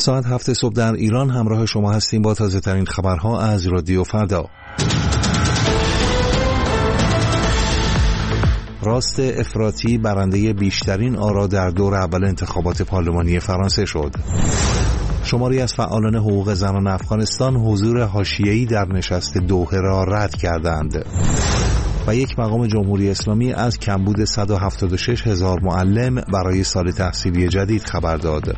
ساعت 7 صبح در ایران همراه شما هستیم با تازه ترین خبرها از رادیو فردا. راست افراطی برنده بیشترین آرا در دور اول انتخابات پارلمانی فرانسه شد. شماری از فعالان حقوق زنان افغانستان حضور حاشیه‌ای در نشست دوحه را رد کردند. و یک مقام جمهوری اسلامی از کمبود 176,000 معلم برای سال تحصیلی جدید خبر داد.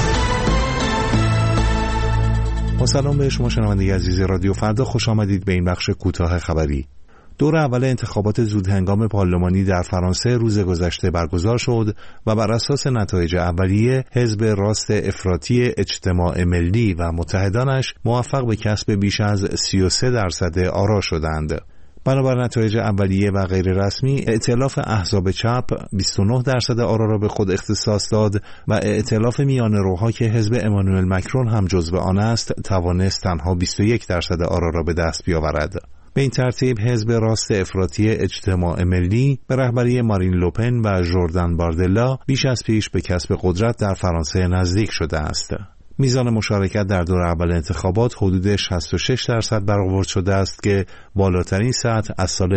با سلام به شما شنونده عزیز رادیو فردا، خوش آمدید به این بخش کوتاه خبری. دور اول انتخابات زودهنگام پارلمانی در فرانسه روز گذشته برگزار شد و بر اساس نتایج اولیه حزب راست افراطی اجتماع ملی و متحدانش موفق به کسب بیش از 33% آرا شدند. بنابر نتایج اولیه و غیر رسمی، ائتلاف احزاب چپ 29% آرا را به خود اختصاص داد و ائتلاف میانه روها که حزب امانوئل مکرون هم جزو آن است توانست تنها 21% آرا را به دست بیاورد. به این ترتیب حزب راست افراطی اجتماع ملی به رهبری مارین لوپن و ژوردن باردلا بیش از پیش به کسب قدرت در فرانسه نزدیک شده است. میزان مشارکت در دور اول انتخابات حدود 66% برآورد شده است که بالاترین سطح از سال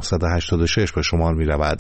1986 به شمار می رود.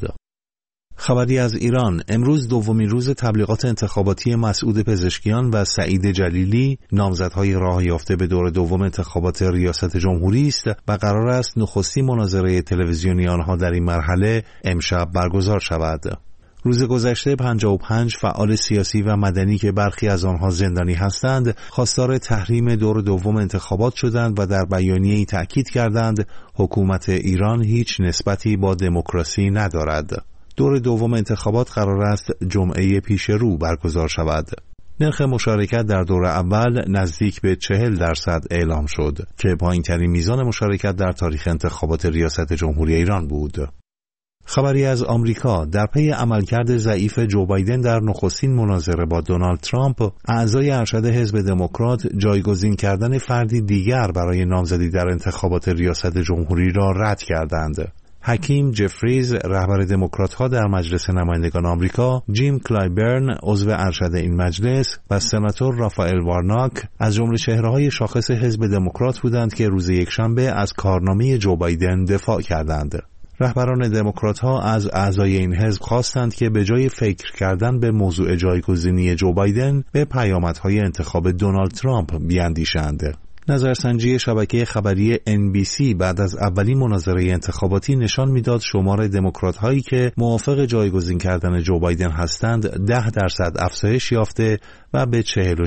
خبری از ایران: امروز دومین روز تبلیغات انتخاباتی مسعود پزشکیان و سعید جلیلی، نامزدهای راه یافته به دور دوم انتخابات ریاست جمهوری است و قرار است نخستین مناظره تلویزیونی آنها در این مرحله امشب برگزار شود. روز گذشته 55 فعال سیاسی و مدنی که برخی از آنها زندانی هستند، خواستار تحریم دور دوم انتخابات شدند و در بیانیه‌ای تأکید کردند حکومت ایران هیچ نسبتی با دموکراسی ندارد. دور دوم انتخابات قرار است جمعه پیش رو برگزار شود. نرخ مشارکت در دور اول نزدیک به 40% اعلام شد که پایین‌ترین میزان مشارکت در تاریخ انتخابات ریاست جمهوری ایران بود. خبری از آمریکا: در پی عملکرد ضعیف جو بایدن در نخستین مناظره با دونالد ترامپ، اعضای ارشد حزب دموکرات جایگزین کردن فردی دیگر برای نامزدی در انتخابات ریاست جمهوری را رد کردند. حکیم جفریز، رهبر دموکرات‌ها در مجلس نمایندگان آمریکا، جیم کلایبرن، عضو ارشد این مجلس، و سناتور رافائل وارناک از جمله چهره‌های شاخص حزب دموکرات بودند که روز یکشنبه از کارنامه جو بایدن دفاع کردند. رهبران دموکرات‌ها از اعضای این حزب خواستند که به جای فکر کردن به موضوع جایگزینی جو بایدن، به پیامدهای انتخاب دونالد ترامپ بیاندیشند. نظرسنجی شبکه خبری NBC بعد از اولین مناظره انتخاباتی نشان میداد شمار دموکرات‌هایی که موافق جایگزین کردن جو بایدن هستند 10% افزایش یافته و به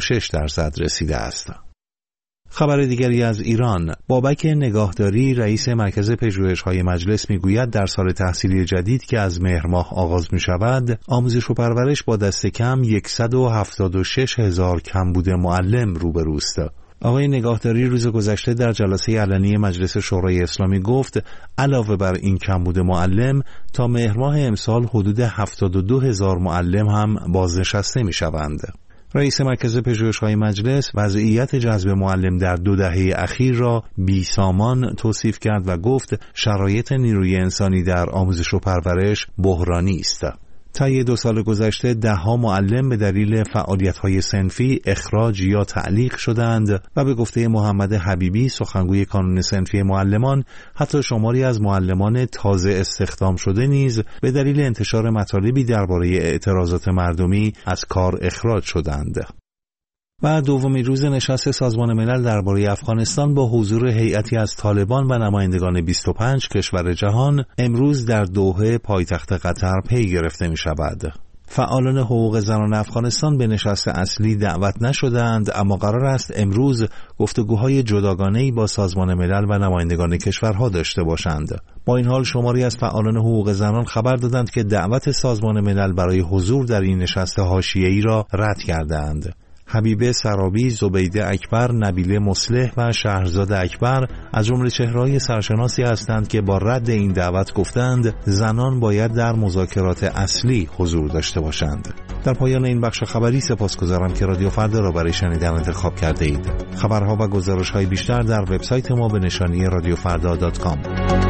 46% رسیده است. خبر دیگری از ایران: بابک نگاهداری، رئیس مرکز پژوهش‌های مجلس، میگوید در سال تحصیلی جدید که از مهر ماه آغاز می‌شود، آموزش و پرورش با دست کم 176,000 کمبود معلم روبروست. آقای نگاهداری روز گذشته در جلسه علنی مجلس شورای اسلامی گفت علاوه بر این کمبود معلم، تا مهر ماه امسال حدود 72,000 معلم هم بازنشسته می‌شوند. رئیس مرکز پژوهش‌های مجلس وضعیت جذب معلم در 2 دهه اخیر را بیسامان توصیف کرد و گفت شرایط نیروی انسانی در آموزش و پرورش بحرانی است. طی 2 سال گذشته 10 معلم به دلیل فعالیت‌های صنفی اخراج یا تعلیق شدند و به گفته محمد حبیبی، سخنگوی کانون صنفی معلمان، حتی شماری از معلمان تازه استخدام شده نیز به دلیل انتشار مطالبی درباره اعتراضات مردمی از کار اخراج شدند. و دومین روز نشست سازمان ملل درباره افغانستان با حضور هیئتی از طالبان و نمایندگان 25 کشور جهان امروز در دوحه پایتخت قطر پی گرفته می شود. فعالان حقوق زنان افغانستان به نشست اصلی دعوت نشدند، اما قرار است امروز گفتگوهای جداگانه‌ای با سازمان ملل و نمایندگان کشورها داشته باشند. با این حال شماری از فعالان حقوق زنان خبر دادند که دعوت سازمان ملل برای حضور در این نشست حاشیه‌ای را رد کردند. حبیبه سرابی، زبیده اکبر، نبیله مصلح و شهرزاد اکبر از جمله چهره‌های سرشناسی هستند که با رد این دعوت گفتند زنان باید در مذاکرات اصلی حضور داشته باشند. در پایان این بخش خبری سپاسگزارم که رادیو فردا را برای شنیدن انتخاب کرده اید. خبرها و گزارش‌های بیشتر در وبسایت ما به نشانی radiofrda.com.